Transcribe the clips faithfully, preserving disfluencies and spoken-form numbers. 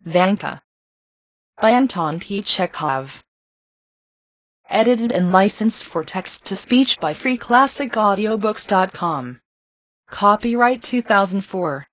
Vanka by Anton P. Chekhov. Edited and licensed for text-to-speech by free classic audiobooks dot com. Copyright two thousand four.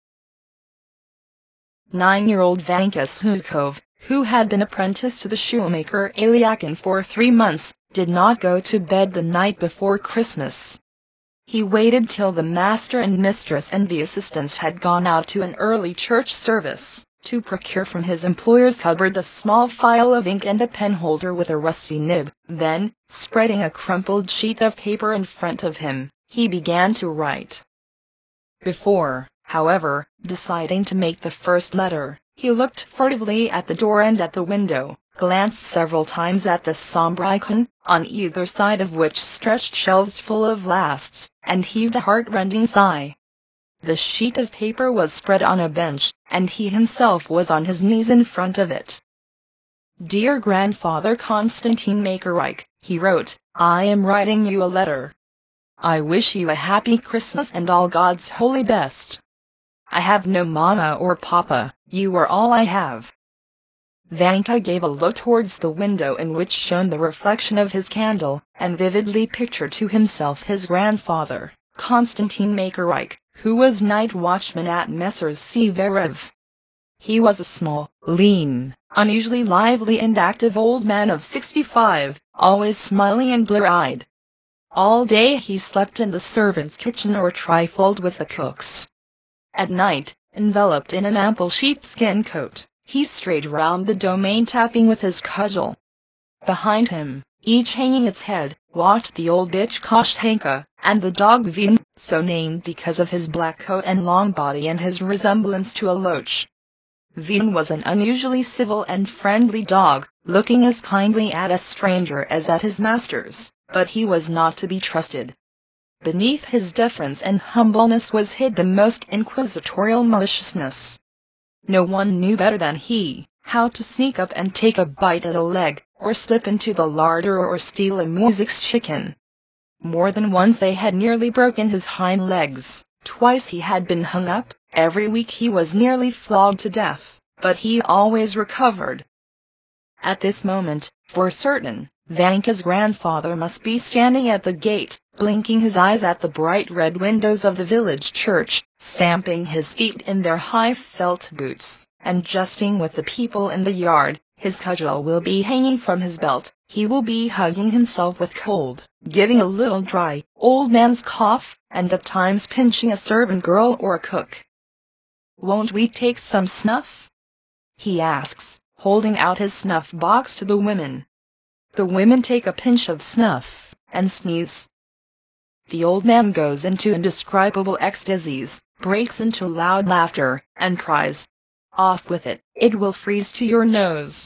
Nine-year-old Vanka Sukhov, who had been apprenticed to the shoemaker Ilyakin for three months, did not go to bed the night before Christmas. He waited till the master and mistress and the assistants had gone out to an early church service, to procure from his employer's cupboard a small phial of ink and a penholder with a rusty nib. Then, spreading a crumpled sheet of paper in front of him, he began to write. Before, however, deciding to make the first letter, he looked furtively at the door and at the window, glanced several times at the sombre icon, on either side of which stretched shelves full of lasts, and heaved a heart-rending sigh. The sheet of paper was spread on a bench, and he himself was on his knees in front of it. "Dear Grandfather Konstantin Makarike," he wrote, "I am writing you a letter. I wish you a happy Christmas and all God's holy best. I have no mama or papa, you are all I have." Vanka gave a look towards the window in which shone the reflection of his candle, and vividly pictured to himself his grandfather, Konstantin Makarike, who was night watchman at Messrs Severev. He was a small, lean, unusually lively and active old man of sixty-five, always smiling and blear-eyed. All day he slept in the servants' kitchen or trifled with the cooks. At night, enveloped in an ample sheepskin coat, he strayed round the domain tapping with his cudgel. Behind him, each hanging its head, walked the old bitch Koshtanka, and the dog Vin, so named because of his black coat and long body and his resemblance to a loach. Vin was an unusually civil and friendly dog, looking as kindly at a stranger as at his masters, but he was not to be trusted. Beneath his deference and humbleness was hid the most inquisitorial maliciousness. No one knew better than he how to sneak up and take a bite at a leg, or slip into the larder or steal a muzhik's chicken. More than once they had nearly broken his hind legs, twice he had been hung up, every week he was nearly flogged to death, but he always recovered. At this moment, for certain, Vanka's grandfather must be standing at the gate, blinking his eyes at the bright red windows of the village church, stamping his feet in their high felt boots, and jesting with the people in the yard. His cudgel will be hanging from his belt, he will be hugging himself with cold, giving a little dry, old man's cough, and at times pinching a servant girl or a cook. "Won't we take some snuff?" he asks, holding out his snuff box to the women. The women take a pinch of snuff, and sneeze. The old man goes into indescribable ecstasies, breaks into loud laughter, and cries, "Off with it, it will freeze to your nose."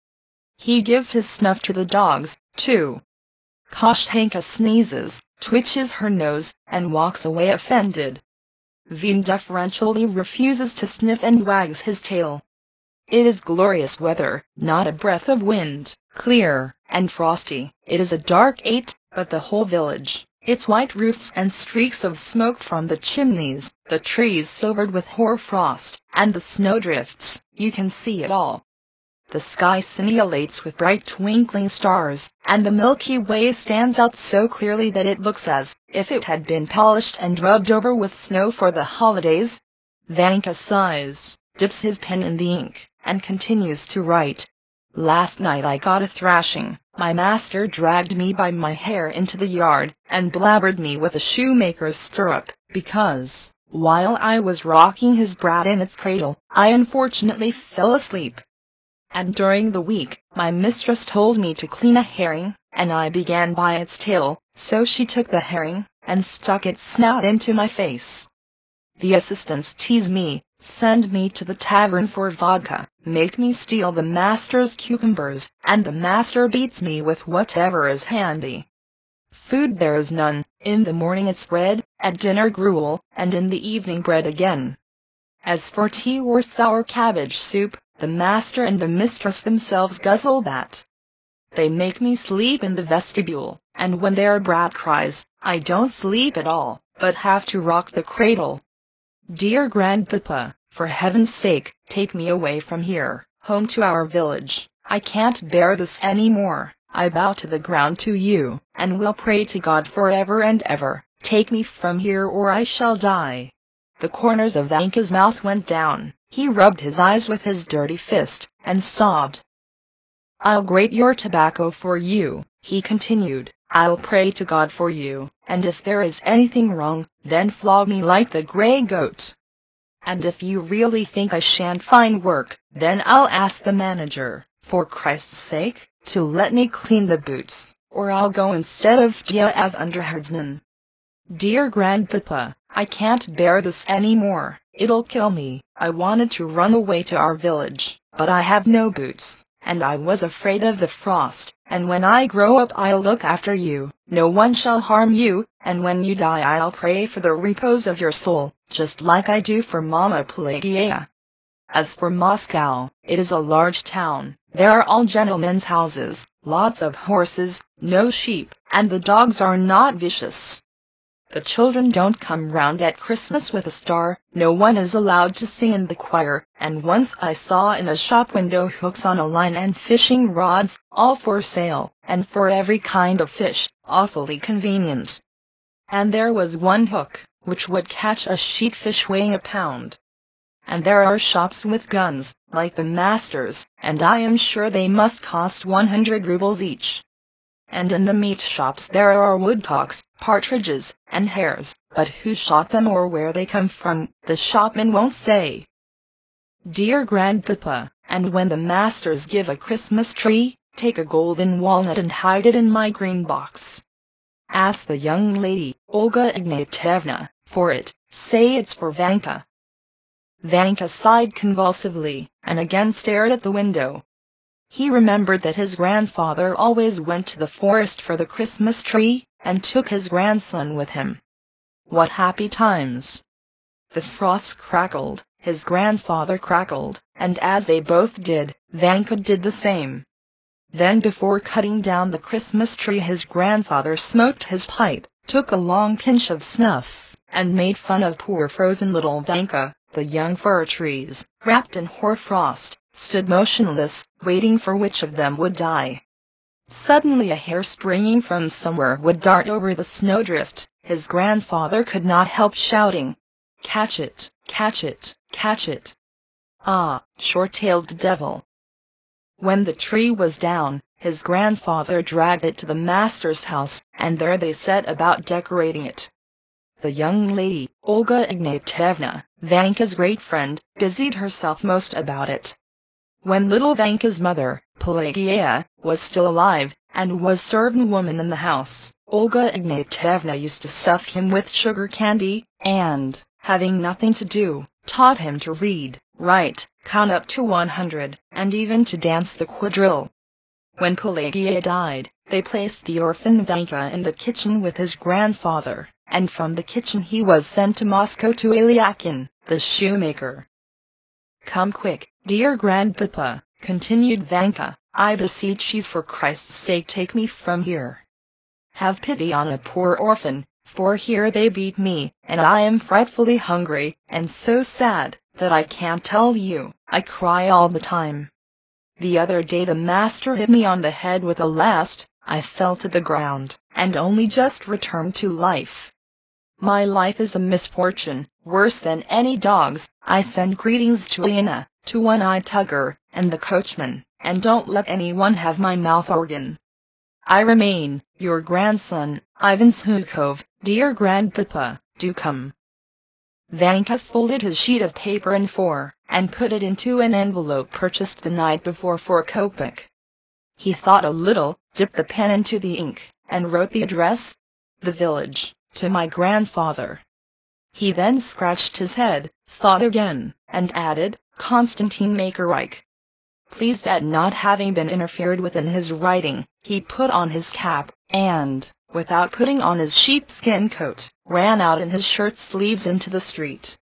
He gives his snuff to the dogs, too. Koshtanka sneezes, twitches her nose, and walks away offended. Vin deferentially refuses to sniff and wags his tail. It is glorious weather, not a breath of wind, clear and frosty. It is a dark eight, but the whole village, its white roofs and streaks of smoke from the chimneys, the trees silvered with hoar frost, and the snowdrifts, you can see it all. The sky scintillates with bright twinkling stars, and the Milky Way stands out so clearly that it looks as if it had been polished and rubbed over with snow for the holidays. Vanka sighs, dips his pen in the ink, and continues to write. "Last night I got a thrashing. My master dragged me by my hair into the yard, and blabbered me with a shoemaker's stirrup, because, while I was rocking his brat in its cradle, I unfortunately fell asleep. And during the week, my mistress told me to clean a herring, and I began by its tail, so she took the herring, and stuck its snout into my face. The assistants tease me, send me to the tavern for vodka, make me steal the master's cucumbers, and the master beats me with whatever is handy. Food there is none, in the morning it's bread, at dinner gruel, and in the evening bread again. As for tea or sour cabbage soup, the master and the mistress themselves guzzle that. They make me sleep in the vestibule, and when their brat cries, I don't sleep at all, but have to rock the cradle. Dear Grandpapa, for heaven's sake, take me away from here. home to our village. I can't bear this anymore. I bow to the ground to you, and will pray to God forever and ever. Take me from here or I shall die." The corners of Vanka's mouth went down. He rubbed his eyes with his dirty fist, and sobbed. "I'll grate your tobacco for you," he continued. "I'll pray to God for you, and if there is anything wrong, then flog me like the grey goat. And if you really think I shan't find work, then I'll ask the manager, for Christ's sake, to let me clean the boots, or I'll go instead of Dia as underherdsman. Dear Grandpapa, I can't bear this anymore. It'll kill me. I wanted to run away to our village, but I have no boots, and I was afraid of the frost, and when I grow up I'll look after you. No one shall harm you, and when you die I'll pray for the repose of your soul, just like I do for Mama Pelagia. As for Moscow, it is a large town. There are all gentlemen's houses, lots of horses, no sheep, and the dogs are not vicious. The children don't come round at Christmas with a star, no one is allowed to sing in the choir, and once I saw in a shop window hooks on a line and fishing rods, all for sale, and for every kind of fish, awfully convenient. And there was one hook, which would catch a sheepfish weighing a pound. And there are shops with guns, like the master's, and I am sure they must cost one hundred rubles each. And in the meat shops there are woodcocks, partridges, and hares, but who shot them or where they come from, the shopman won't say. Dear Grandpapa, and when the masters give a Christmas tree, take a golden walnut and hide it in my green box. Ask the young lady, Olga Ignatyevna, for it, say it's for Vanka." Vanka sighed convulsively, and again stared at the window. He remembered that his grandfather always went to the forest for the Christmas tree, and took his grandson with him. What happy times! The frost crackled, his grandfather crackled, and as they both did, Vanka did the same. Then before cutting down the Christmas tree his grandfather smoked his pipe, took a long pinch of snuff, and made fun of poor frozen little Vanka. The young fir trees, wrapped in hoarfrost, stood motionless, waiting for which of them would die. Suddenly a hare springing from somewhere would dart over the snowdrift. His grandfather could not help shouting, "Catch it, catch it, catch it! Ah, short-tailed devil!" When the tree was down, his grandfather dragged it to the master's house, and there they set about decorating it. The young lady, Olga Ignatyevna, Vanka's great friend, busied herself most about it. When little Vanka's mother, Pelagia, was still alive, and was servant woman in the house, Olga Ignatyevna used to stuff him with sugar candy, and, having nothing to do, taught him to read, write, count up to one hundred, and even to dance the quadrille. When Pelagia died, they placed the orphan Vanka in the kitchen with his grandfather, and from the kitchen he was sent to Moscow to Eliakin, the shoemaker. "Come quick, dear Grandpapa," continued Vanka, "I beseech you for Christ's sake take me from here. Have pity on a poor orphan, for here they beat me, and I am frightfully hungry, and so sad, that I can't tell you, I cry all the time. The other day the master hit me on the head with a last, I fell to the ground, and only just returned to life. My life is a misfortune, worse than any dog's. I send greetings to Lena, to One-Eyed Tugger, and the coachman, and don't let anyone have my mouth organ. I remain, your grandson, Ivan Zhukov. Dear Grandpapa, do come." Vanka folded his sheet of paper in four, and put it into an envelope purchased the night before for a kopeck. He thought a little, dipped the pen into the ink, and wrote the address, "The village, to my grandfather." He then scratched his head, thought again, and added, "Konstantin Makarike." Pleased at not having been interfered with in his writing, he put on his cap, and, without putting on his sheepskin coat, ran out in his shirt sleeves into the street.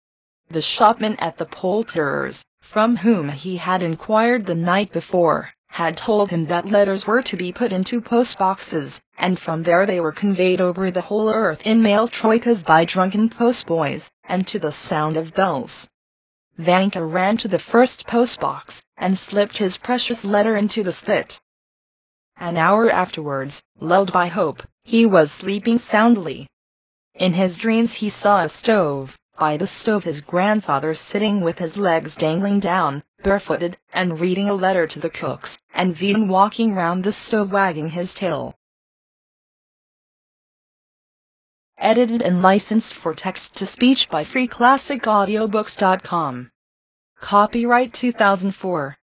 The shopman at the poulterer's, from whom he had inquired the night before, had told him that letters were to be put into post-boxes, and from there they were conveyed over the whole earth in mail troikas by drunken postboys, and to the sound of bells. Vanka ran to the first post-box, and slipped his precious letter into the slit. An hour afterwards, lulled by hope, he was sleeping soundly. In his dreams he saw a stove, by the stove his grandfather sitting with his legs dangling down, barefooted, and reading a letter to the cooks, and Vedan walking round the stove wagging his tail. Edited and licensed for text-to-speech by free classic audiobooks dot com. Copyright two thousand four.